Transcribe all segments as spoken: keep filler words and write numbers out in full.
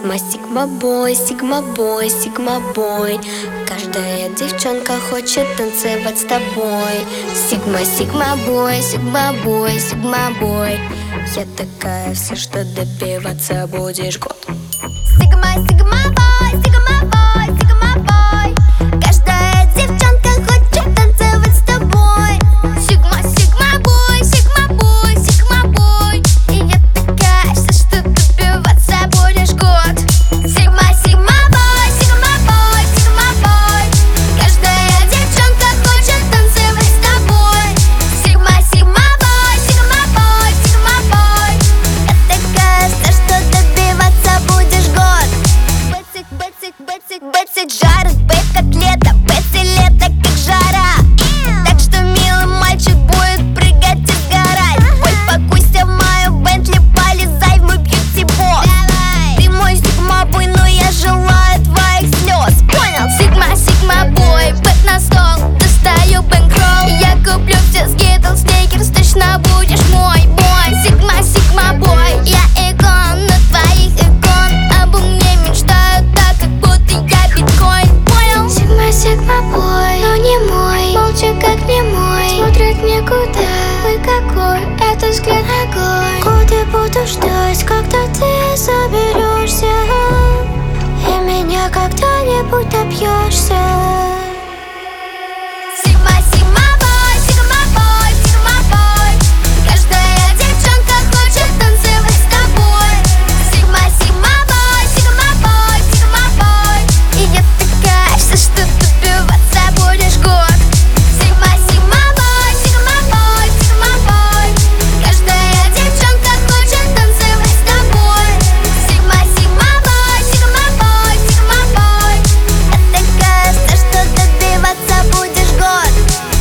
Сигма, сигма бой, сигма бой, сигма бой. Каждая девчонка хочет танцевать с тобой. Сигма, сигма бой, сигма бой, сигма бой. Я такая вся, что добиваться будешь год. Сигма, сигма бой, сигма бой, сигма бой. Каждая девчонка хочет танцевать с тобой. Сигма, сигма бой, сигма бой, сигма бой. И я такая вся, что добиваться будешь год. Сигма, сигма бой, сигма бой, сигма бой. Каждая девчонка хочет танцевать с тобой. Сигма, сигма бой, сигма бой, сигма бой. Я такая вся, что добиваться будешь год. Бэцик, бэцик, бэцик, бэцик жарит, бэк котлета, бэцик лето как жара. Так что милый мальчик будет прыгать и сгорать. Ой, покуйся в мою Бентли, полезай в мой бьюти-босс. Ты мой сигма-бой, но я желаю твоих слез. Понял? Сигма, сигма-бой, бэк на стол, достаю бэнкролл. Я куплю все скитлс, сникерс, точно будешь мой бой. Сигма, сигма-бой, я икон на твоих икон. Обо мне мечтают так, как будто я биткоин. Понял? Сигма, сигма бой, но не мой. Молча как не мой, смотрит некуда. Ой, какой это взгляд огонь. Годы буду ждать, когда ты соберешься и меня когда-нибудь добьешься. Сигма, сигма бой, сигма бой, сигма бой. Каждая девчонка хочет танцевать с тобой. Сигма, сигма бой, сигма бой, сигма бой. И я такая вся, что добиваться будешь год. Сигма, сигма бой, сигма бой, сигма бой. Каждая девчонка хочет танцевать с тобой. Сигма, сигма бой, сигма бой, сигма бой. Я такая вся, что добиваться будешь год.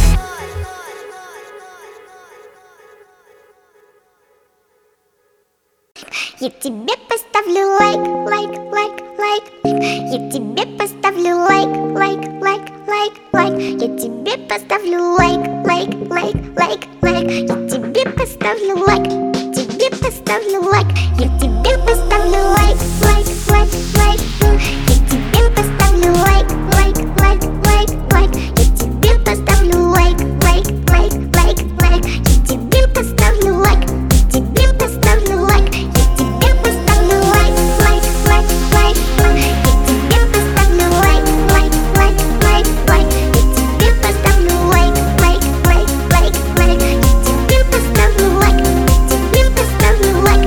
Я тебе поставлю лайк, лайк, лайк, лайк. Я тебе поставлю лайк, лайк, лайк, лайк, лайк. Я тебе поставлю лайк, лайк, лайк, лайк, лайк. Я тебе поставлю лайк, тебе поставлю лайк. Я тебе поставлю лайк, лайк, лайк, лайк. Я тебе поставлю лайк, лайк, лайк, лайк, лайк. Я тебе поставлю лайк, лайк, лайк, лайк, лайк. Я тебе поставлю лайк, тебе поставлю лайк. Я тебе поставлю лайк, лайк, лайк, лайк, лайк. Я тебе поставлю лайк, лайк, лайк, лайк, лайк. Я тебе поставлю лайк, лайк, лайк, лайк, лайк. Я тебе поставлю лайк, тебе поставлю лайк.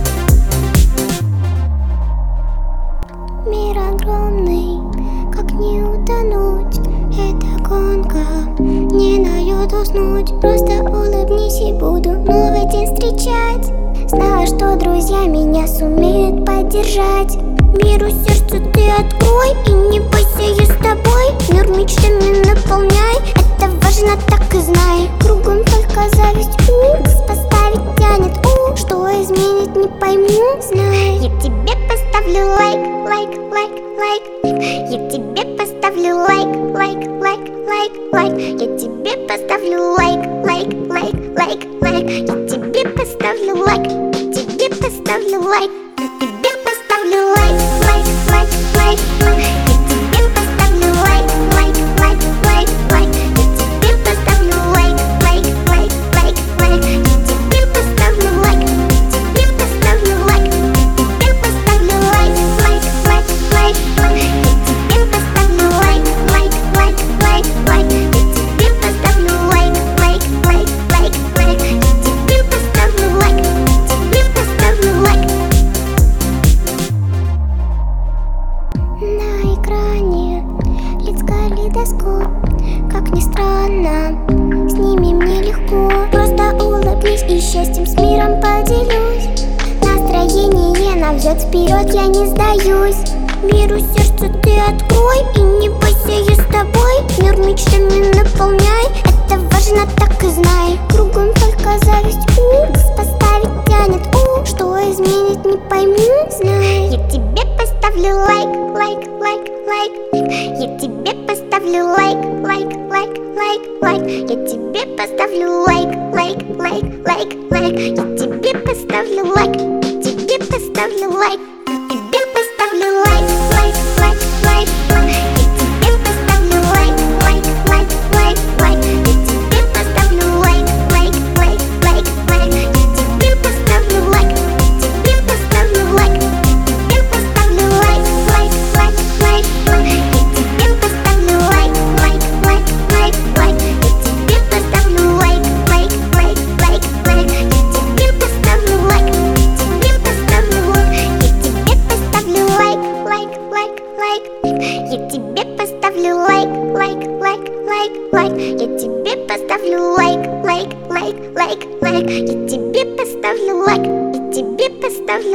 Мир огромный, как не утонуть? Это гонка, не дает уснуть. Просто улыбнись и буду новый день встречать. Знаю, что друзья меня сумеют поддержать. Миру сердце ты открой и не бойся, я с тобой. Мир мечтами наполняй, это важно, так и знай. Кругом только зависть, у, поставить тянет, у. Что изменить не пойму, знай. Я тебе поставлю лайк, лайк, лайк, лайк. Я тебе поставлю лайк, лайк, лайк, лайк, лайк. Я тебе поставлю лайк, лайк, лайк, лайк, лайк. Я тебе поставлю лайк, тебе поставлю лайк. Я тебе поставлю лайк, лайк, лайк, лайк, лайк. Я тебе поставлю лайк, лайк, лайк, лайк, лайк. Я тебе поставлю лайк, лайк, лайк, лайк, лайк. Я тебе поставлю лайк, тебе поставлю лайк. Я тебе поставлю лайк, лайк, лайк, лайк, лайк. Я тебе поставлю лайк, лайк, лайк, лайк, лайк. Я тебе поставлю лайк, лайк, лайк, лайк, лайк. Я тебе поставлю лайк, тебе поставлю лайк. На экране лиц калейдоскоп. Как ни странно, с ними мне легко. Просто улыбнись и счастьем с миром поделюсь. Настроение навьет вперед, я не сдаюсь. Миру сердце ты открой и не бойся, я с тобой. Мир мечтами наполняй, это важно, так и знай. Кругом только зависть, у, поставить тянет, у. Что изменить не пойму, знай. Я тебе поставлю лайк, лайк, лайк, лайк. Я тебе поставлю лайк, лайк, лайк, лайк, лайк. Я тебе поставлю лайк, лайк, лайк, лайк, лайк. Я тебе поставлю лайк, тебе поставлю лайк. Я тебе поставлю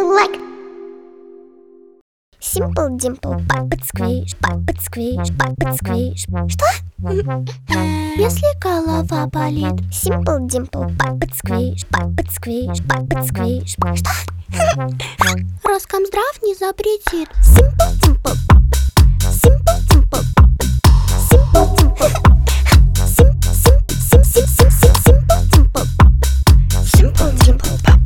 you like? Simple Dimple, pop it squish, pop it squish, pop it squish. Что? Если голова болит. Simple Dimple, pop it squish, pop it squish, pop it squish. Что? Роскомздрав не запретит. Simple Dimple, Simple Dimple, Simple Dimple, Sim, sim, sim, sim, sim, sim, Simple Dimple, Simple Dimple, pop.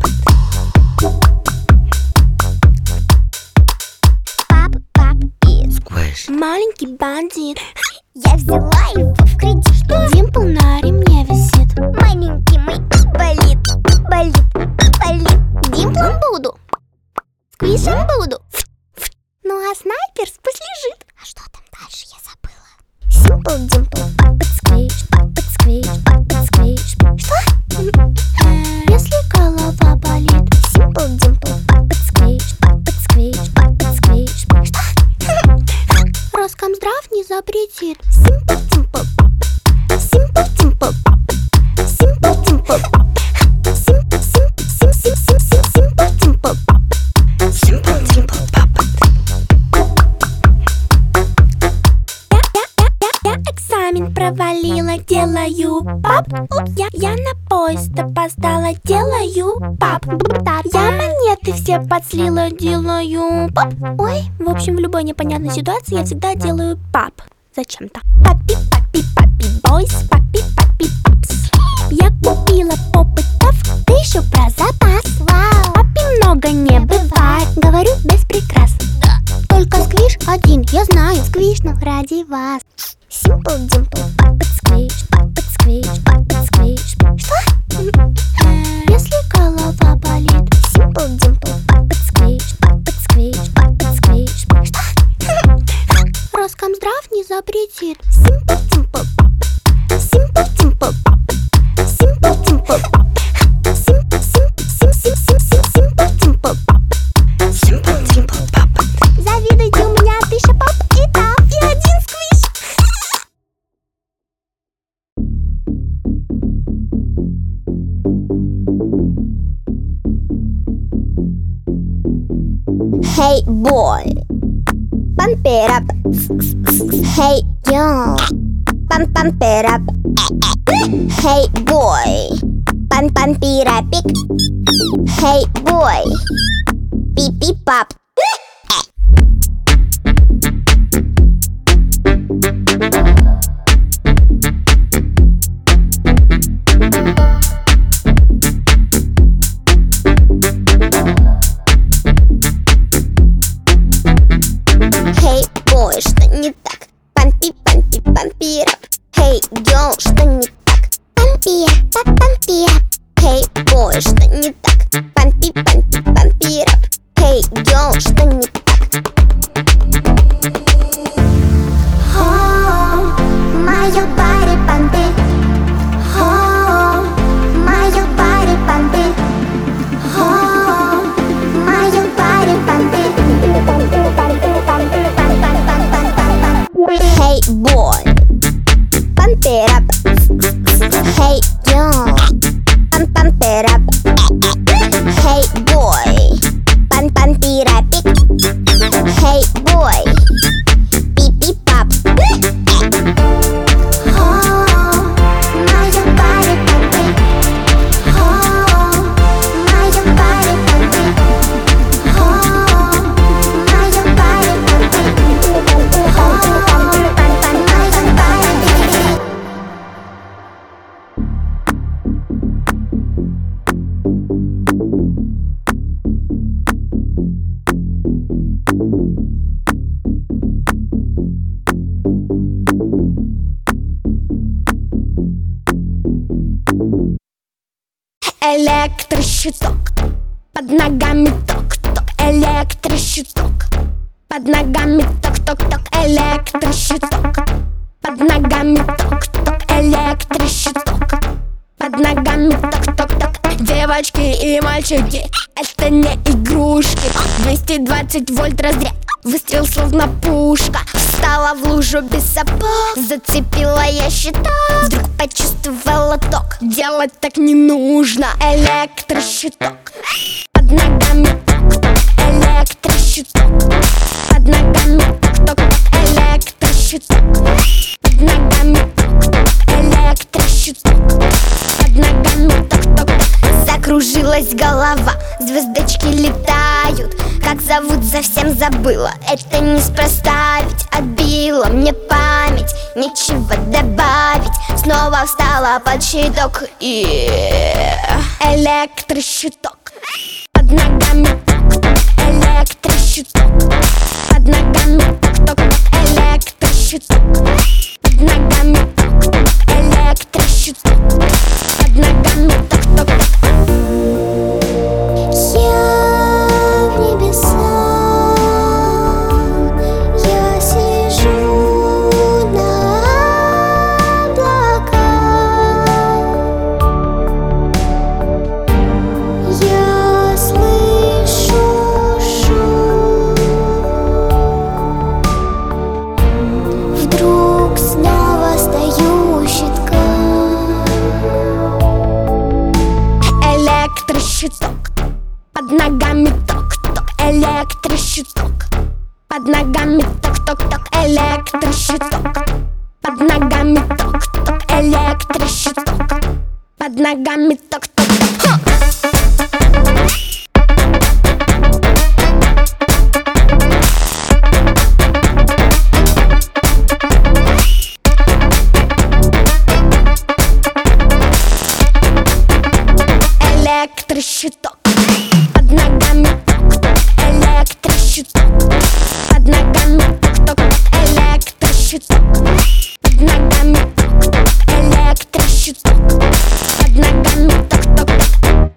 Маленький бандит. Я взяла его в кредит. Димпл на ремне висит. Маленький мой болит, болит, болит. Димплом буду, сквишем буду. Ну а снайперс пусть лежит. А что там дальше, я забыла. Simple Dimple, pop it squish, pop it squish, pop it squish. Что? Если голова болит. Simple Dimple, pop it squish, pop it squish, pop it squish. Что? Роскомздрав не запретит. Simple Dimple, Simple Dimple, Simple Dimple, Simple, Simple, Simple, Simple, Simple Dimple, Simple Dimple, pop. Я, я, я, я, я экзамен провалила, делаю пап. Я, я на поезд опоздала, делаю пап. Я монеты все подслила, делаю пап. Ой, в общем, в любой непонятной ситуации я всегда делаю пап. Зачем-то. Папи, папи, папи, бойс, папи, папи, папс. Я купила попытов, ты еще про запас. Вау. Папи много не бывает, говорю без прикрас. Только сквиш один, я знаю, сквишну ради вас. Simple Dimple, pop it squish, pop it squish, pop it squish. Что? Если голова болит. Simple Dimple, pop it squish, pop it squish, pop it squish. Что? Роскомздрав не запретит. Simple Dimple, Simple Dimple, Simple Dimple, Simple, Simple, Simple, Simple, Simple Dimple, Simple Dimple, pop. Завидуйте, у меня тысяча пап и тап и один сквиш. Hey boy, pump it up. Hey yo, pump pump it up. Hey boy, pump pump it up. Hey boy, beep beep pop. Что не так? Пампи, пампи, пампи рап. Хей, йоу, что не так? Пампи, пап, пампи рап. Хей, бой, что не так? Пампи, пампи, пампи рап. Хей, йоу, что не так? Oh, мое body пампи. Oh, мое body пампи. Oh, мое body пампи. Hey boy, pump it up. Hey yo, pump pump it up. Hey boy, pump pump it up. Hey boy, beep beep pop. Oh, my body pumping. Oh, my body pumping. Oh, my body pumping. Электрощиток, под ногами ток-ток, электрощиток, под ногами ток-ток-ток, электрощиток, под ногами ток-ток, электрощиток, под ногами ток-ток-ток. Девочки и мальчики, это не игрушки. двести двадцать вольт разряд, выстрел словно пушка. Встала в лужу без сапог, зацепила я щиток. Вдруг почувствовала ток, делать так не нужно. Электрощиток, под ногами ток-ток. закружилась голова, звездочки летают. Как зовут, совсем забыла, это неспроста, ведь отбила мне память, нечего добавить. Снова встала под щиток и электрощиток. Под ногами ток-ток, электрощиток. Под ногами ток-ток, электрощиток. Под ногами ток-ток, электрощиток. Под ногами ток-ток. Я в небесах, я сижу на облаках. Я слышу шум. Вдруг снова стою у щитка. Электрощиток. Под ногами ток-ток, электрощиток. Под ногами ток-ток-ток, электрощиток. Под ногами ток-ток, электрощиток. Под ногами ток-ток-ток. Электрощиток. Под ногами ток-ток, электрощиток. Под ногами ток-ток, электрощиток. Под ногами ток-ток, электрощиток. Под ногами ток-ток-ток.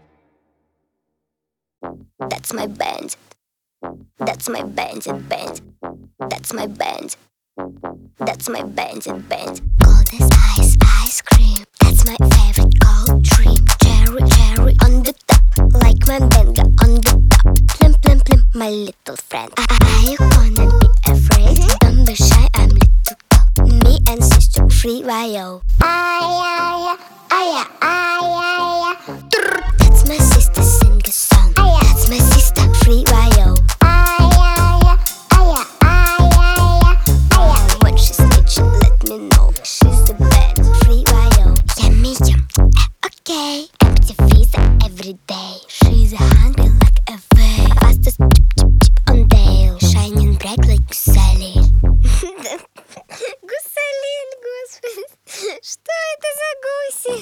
That's my band. That's my bandit band. That's my band. That's my bandit band. Coldest ice, ice cream. That's my favorite cold drink. Cherry, cherry on the top, like my mango on the top. Plim, plim, plim, my little friend. I, I, you gonna be afraid? Don't be shy, I'm little girl. Me and sister free Rio. Ay, ay, ay, ay, ay, ay. That's my sister, sing a song. That's my sister, free Rio. Ay, ay, ay, ay, ay, ay. When she's snitching, let me know. She's the best, free Rio. Yummy, yum, okay. Empty freezer every day. She's hungry like a whale. Fastest chip, chip, chip on Dale. Shining bright like Гусалин. Гусалин, господи. Что это за гуси?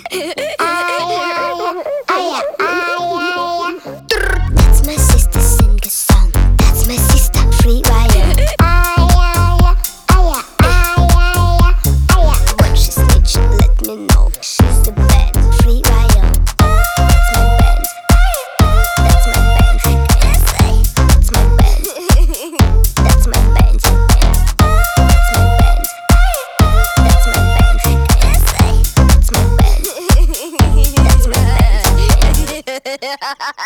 That's my sister, sing a song. That's my sister, free Rio. When she's snitching, let me know. She's the best, free Rio. That's my band. That's my band. That's my band. That's my band. That's my band. That's my band. That's my band. That's my band.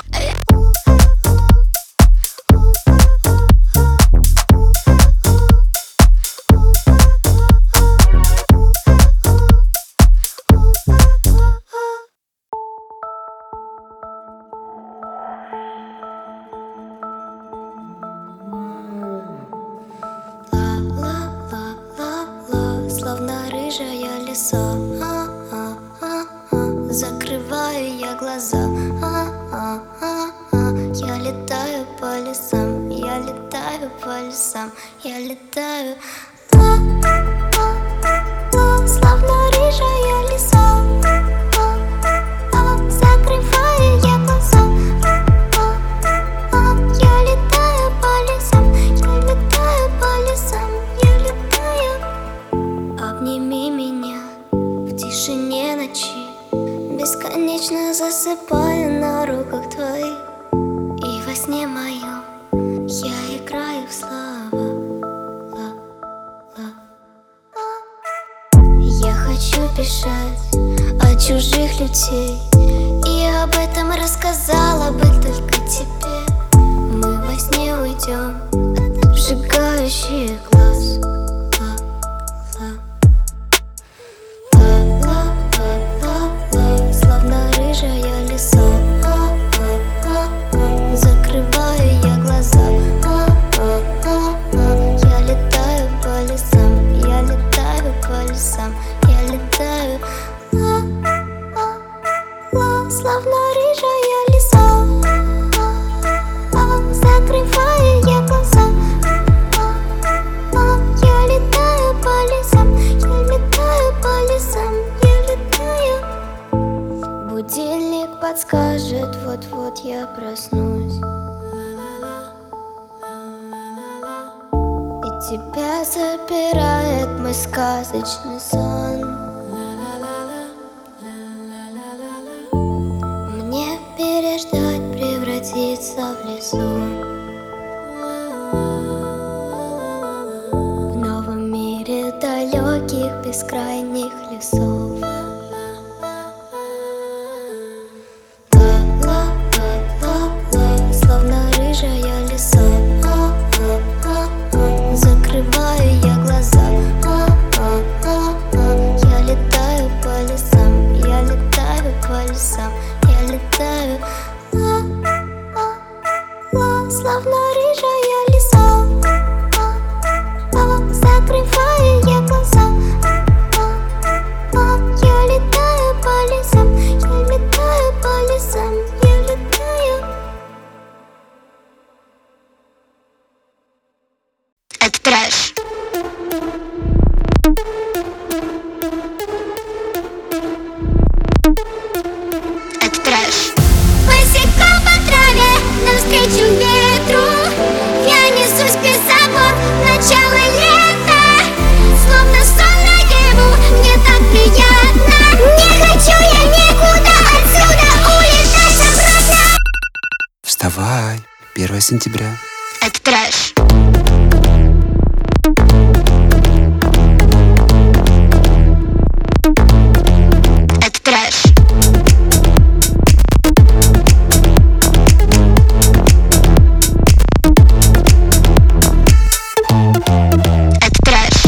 Ла-ла-ла-ла-ла, словно рыжая лиса. А-а-а-а, закрываю я глаза. А-а-а-а, я летаю по лесам, я летаю по лесам, я летаю. Ла-ла-ла-ла, словно рыжая лиса. А-а-а, закрываю я глаза. А-а-а, я летаю по лесам, я летаю по лесам, я летаю. Обними меня в тишине ночи, бесконечно засыпаю на руках твоих. И во сне моем я играю в слова. Ла-ла-ла. Я хочу бежать от чужих людей, и об этом рассказала бы только тебе. Мы во сне уйдем от обжигающих глаз. Ла-ла-ла-ла-ла, словно рыжая лиса. Закрываю я глаза. Я летаю по лесам, я летаю по лесам, я летаю. Ла-ла-ла, словно рыжая лиса. Тебя забирает мой сказочный сон. Мне переждать, превратиться в лесу, в новом мире далеких бескрайних лесов. Ла-ла-ла-ла-ла, словно рыжая лиса. Закрываю я глаза. Я летаю по лесам, я летаю по лесам, я летаю. Ла-ла-ла, словно рыжая лиса. Закрываю я глаза. Я летаю по лесам, я летаю по лесам, я летаю. Это трэш. Это трэш. Босиком по траве, навстречу ветру, я несусь без забот, начало лета. Словно сон наяву, мне так приятно. Не хочу я никуда отсюда улетать обратно. Вставай, первое сентября. Это трэш. Это трэш. Это трэш.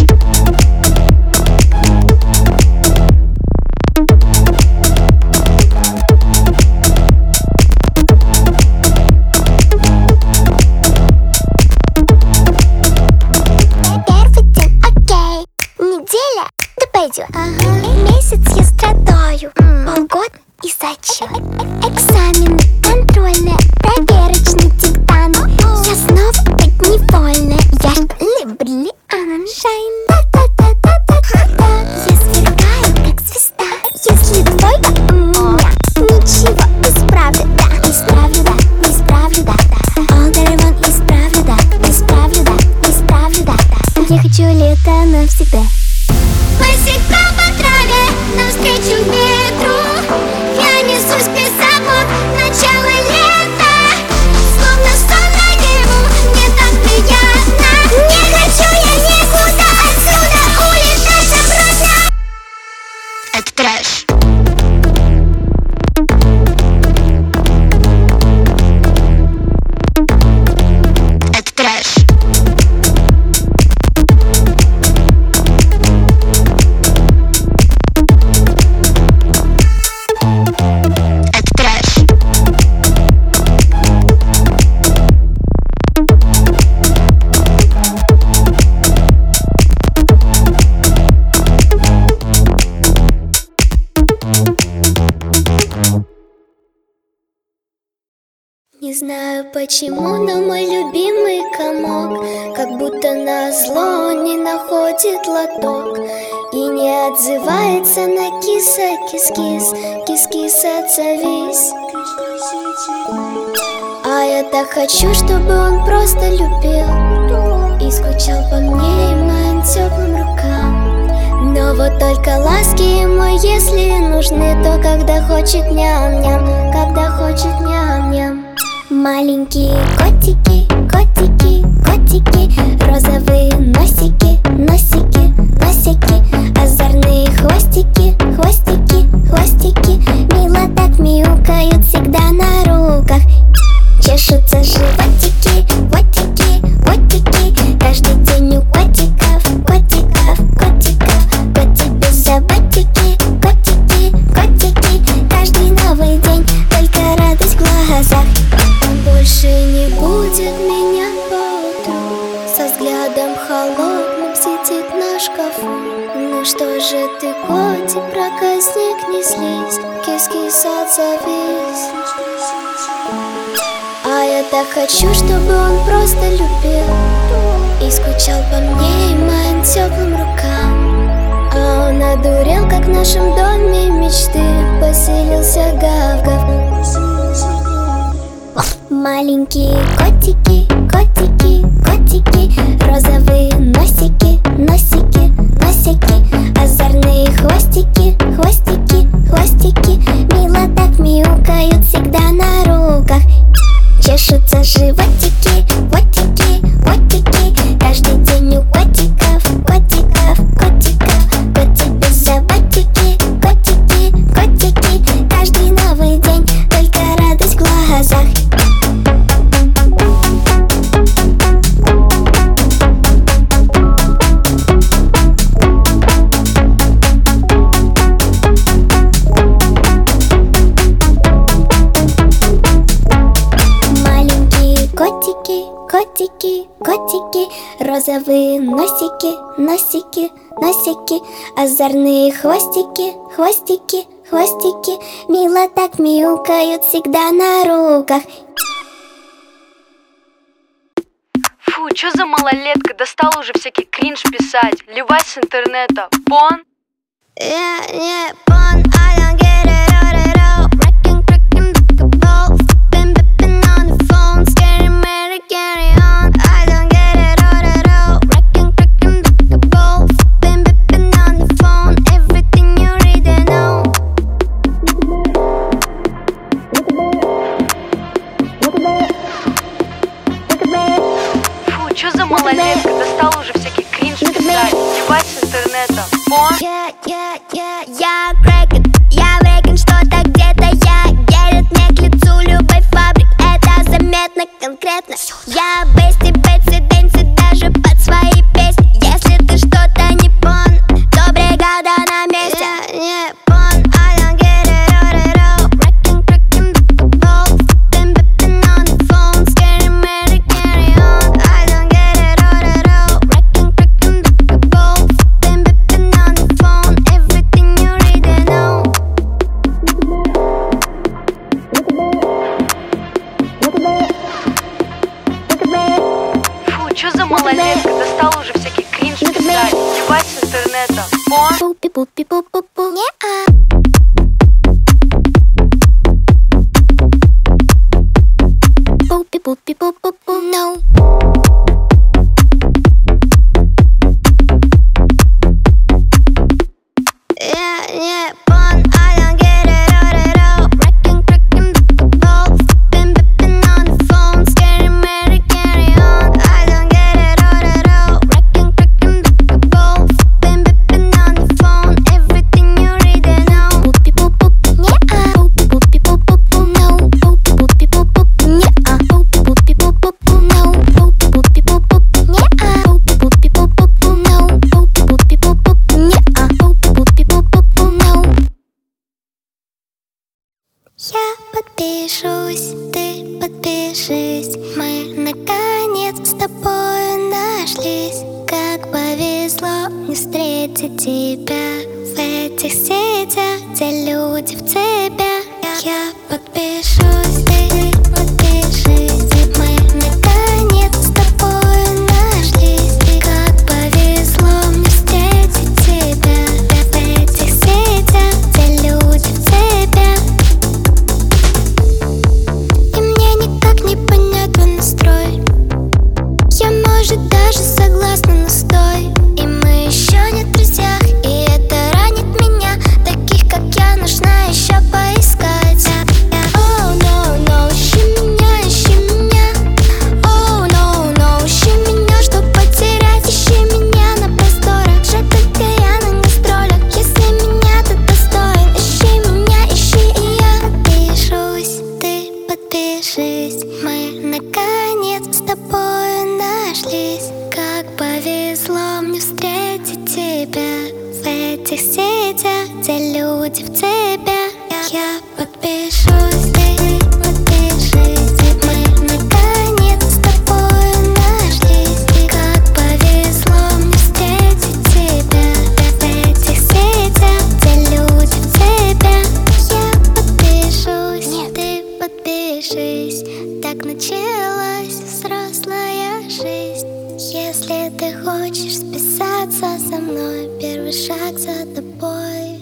Первый день, окей. Неделя, да пойдет. Месяц я страдаю, полгода и зачет. Экзамены, контрольные, проверочный диктант. Я снова подневольная, я ж ли бриллиант. Шайн, та-та-та-та-та-та. Я сверкаю, как звезда. Если двойка у меня, ничего, исправлю, да. Исправлю, да, исправлю, да, да. All that I want, исправлю, да. Исправлю, да, исправлю, да, да. Я хочу лето навсегда. Босиком по траве, навстречу ветру, я несусь без забот, начало лета. Словно сон наяву, мне так приятно. Не хочу я никуда отсюда улетать обратно. Это трэш. Это трэш. Это трэш. Не знаю почему, но мой любимый комок как будто назло не находит лоток и не отзывается на киса, кис-кис, кис-кис, отзовись. А я так хочу, чтобы он просто любил и скучал по мне и моим теплым рукам. Но вот только ласки ему, если нужны, то когда хочет ням-ням, когда хочет ням-ням. Маленькие котики, котики, котики, розовые носики, носики, носики, озорные хвостики, хвостики, хвостики, мило так мяукают всегда на руках. Чешутся животики, котики, котики, каждый день у котиков, котиков, котиков. Коти без заботики, котики, котики, каждый новый день только радость в глазах. Больше не будет меня поутру, со взглядом холодным сидит на шкафу. Ну что же ты, котик, проказник, не слезь, кис-кис, отзовись. А я так хочу, чтобы он просто любил и скучал по мне и моим теплым рукам. А он одурел, как в нашем доме мечты, поселился гав-гав. Маленькие котики, котики, котики, розовые носики, носики, носики, озорные хвостики, хвостики, хвостики, мило так мяукают всегда на руках. Чешутся животики, котики, котики, каждый день у котиков, котиков, котиков. Котики, собачки, котики, котики, каждый новый день только радость в глазах. Котики, котики, котики, розовые носики, носики, носики, озорные хвостики, хвостики, хвостики, мило так мяукают всегда на руках. Фу, чё за малолетка, достала уже всякий кринж писать. Ливать с интернета, пон? Yeah, yeah, pon, I don't get it, all at all. Rockin', crackin', back a ball. Flippin', bippin' on the phone. Scary, merry, carry on. I don't get it, all at all. Rockin', crackin', back a ball. Flippin', bippin' on the phone. Everything you read and know. Фу, чё за малолетка, достала уже всякий кринж писать. Ливать с интернета, пон? Yeah, yeah, yeah, я брекет, я брекет, что-то где-то я едет мне к лицу любой фабрик, это заметно конкретно. Я бести, бетси, дэнси даже под свои песни. Если ты что-то не пон, то бригада на месте. Yeah, yeah, pon, I don't get it, all at all. Rockin', crackin', back a ball. Flippin', bippin' on the phone. Scary, merry, carry on. I don't get it, all at all. Rockin', crackin', back a ball. Flippin', bippin' on the phone. Everything you read and know. Фу, чё за малолетка, достала уже всякий кринж писать. Ливать с интернета, пон? Пупи-пупи-пу-пу-пу. Не-а. Пупи-пупи-пу-пу-пу. No. Yeah, yeah, pon, I don't get it, all at all. Rockin', crackin', back a ball. Flippin', bippin' on the phone. Scary, merry, carry on. I don't get it, all at all. Rockin', crackin', back a ball. Flippin', bippin' on the phone. Everything you read and know. Пупи-пупу, не-а. Пупи-пупи-пу-пу, no. Пупи-пупи-пу-пу, не-а. Пупи-пупи-пу-пу, no. Пупи-пупи-пу-пу, не-а. Пупи-пупи-пу-пу, no. Пупи-пупи-пу-пу, не-а. Пупи-пупи-пу-пу, no. Я подпишусь, ты подпишись. Мы наконец с тобой нашлись. Как повезло мне встретить тебя в этих сетях, где люди в цепях. Я подпишусь, ты подпишись. Мы наконец с тобой нашлись. Как повезло мне встретить тебя в этих сетях, где люди в цепях. И мне никак не понять твой настрой. Я, может, даже согласна, но стой. И мы еще не в друзьях, и это ранит меня. Таких, как я, нужно еще поискать. Oh, no, no, ищи меня, ищи меня. Oh, no, no, ищи меня, чтоб потерять. Ищи меня на просторах, же только я на гастролях. Если меня ты достоин, ищи меня, ищи, и я подпишусь, ты подпишись. Мы наконец с тобой нашлись. Как повезло мне встретить тебя в этих сетях, где люди в цепях. Я подпишусь, ты подпишись. Мы наконец с тобой нашлись. Как повезло мне встретить тебя в этих сетях, где люди в цепях. Я подпишусь, ты подпишись. Так началась взрослая жизнь. Если ты хочешь списаться со мной, первый шаг за тобой.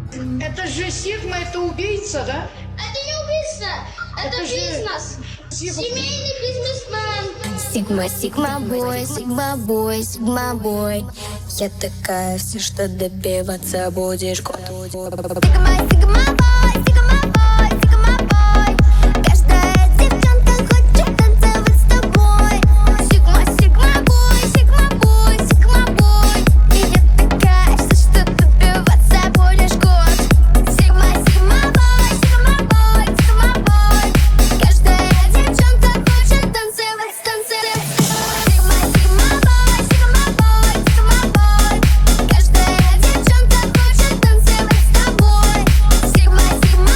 Это же Сигма, это убийца, да? Это не убийство, это, Это же- бизнес. Сигма. Семейный бизнесмен. Сигма, сигма бой, сигма бой, сигма бой. Я такая, все, что добиваться будешь год. Сигма, сигма бой, сигма бой, сигма бой. Каждая девчонка хочет танцевать с тобой. Сигма, сигма бой, сигма бой, сигма бой. И я такая, все, что добиваться будешь год. Сигма, сигма бой, сигма бой, сигма бой. Каждая девчонка хочет танцевать, танцевать. Сигма, сигма бой, сигма бой, сигма бой. Каждая девчонка хочет танцевать с тобой. Сигма, сигма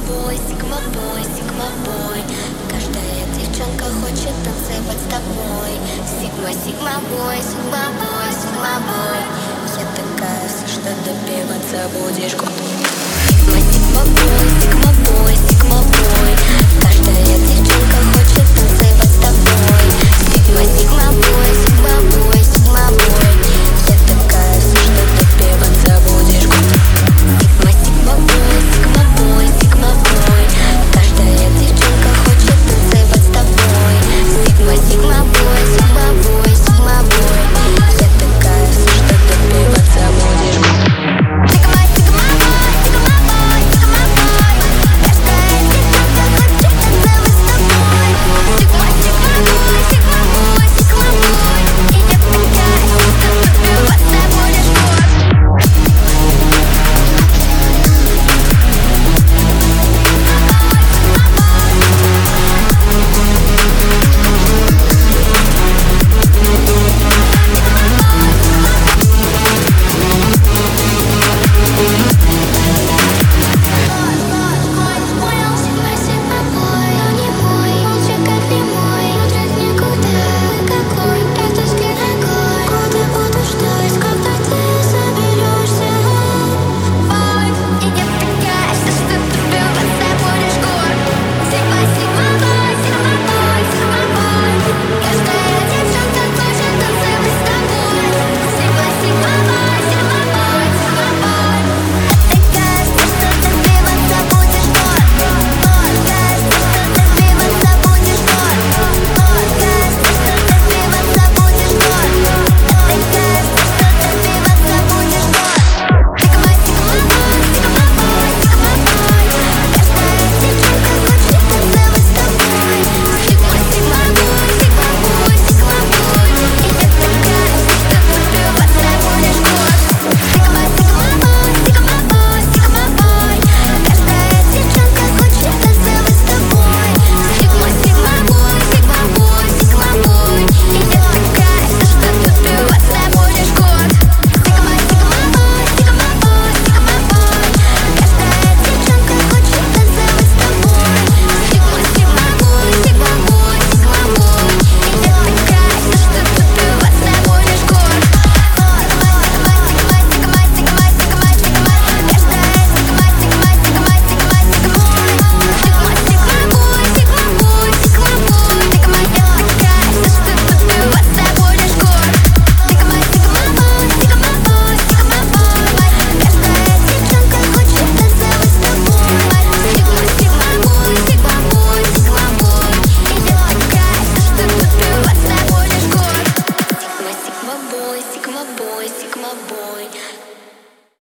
бой, сигма бой, сигма бой. Каждая девчонка хочет танцевать с тобой. Сигма, сигма бой, сигма бой, сигма бой. Я такая, что добиваться будешь год. Сигма, сигма бой, сигма бой,